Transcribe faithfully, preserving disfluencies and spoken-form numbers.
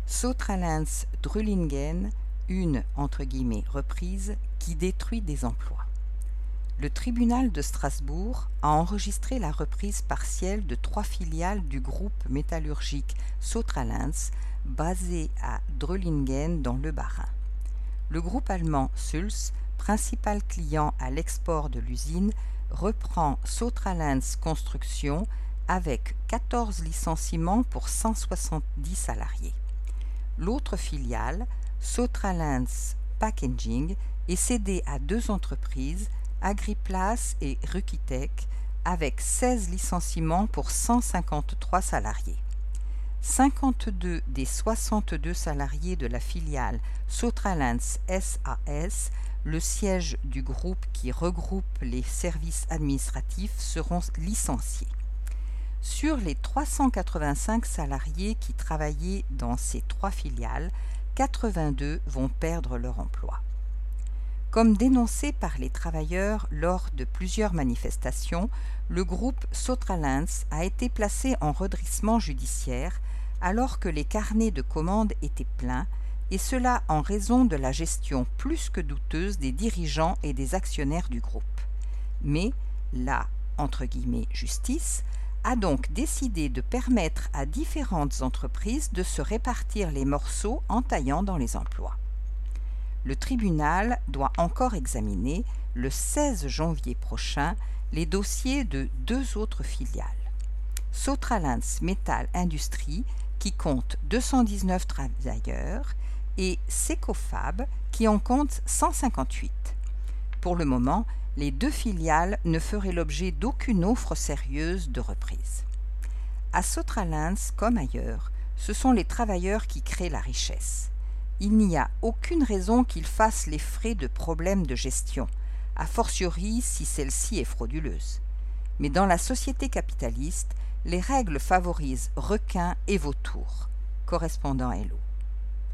Sotralands Drullingen, une entre guillemets reprise qui détruit des emplois. Le tribunal de Strasbourg a enregistré la reprise partielle de trois filiales du groupe métallurgique Sotralands basé à Drullingen dans le Bas-Rhin. Le groupe allemand Sulz, principal client à l'export de l'usine, reprend Sotralands Construction avec quatorze licenciements pour cent soixante-dix salariés. L'autre filiale, Sotralands Packaging, est cédée à deux entreprises, Agriplace et Rukitec, avec seize licenciements pour cent cinquante-trois salariés. cinquante-deux des soixante-deux salariés de la filiale Sotralands S A S, le siège du groupe qui regroupe les services administratifs, seront licenciés. Sur les trois cent quatre-vingt-cinq salariés qui travaillaient dans ces trois filiales, quatre-vingt-deux vont perdre leur emploi. Comme dénoncé par les travailleurs lors de plusieurs manifestations, le groupe Sotralands a été placé en redressement judiciaire alors que les carnets de commandes étaient pleins, et cela en raison de la gestion plus que douteuse des dirigeants et des actionnaires du groupe. Mais la entre guillemets, justice a donc décidé de permettre à différentes entreprises de se répartir les morceaux en taillant dans les emplois. Le tribunal doit encore examiner, le seize janvier prochain, les dossiers de deux autres filiales. Sotralands Metal Industrie, qui compte deux cent dix-neuf travailleurs, et Secofab, qui en compte cent cinquante-huit. Pour le moment, les deux filiales ne feraient l'objet d'aucune offre sérieuse de reprise. À Sotralands, comme ailleurs, ce sont les travailleurs qui créent la richesse. Il n'y a aucune raison qu'ils fassent les frais de problèmes de gestion, a fortiori si celle-ci est frauduleuse. Mais dans la société capitaliste, les règles favorisent requins et vautours. Correspondant Hello.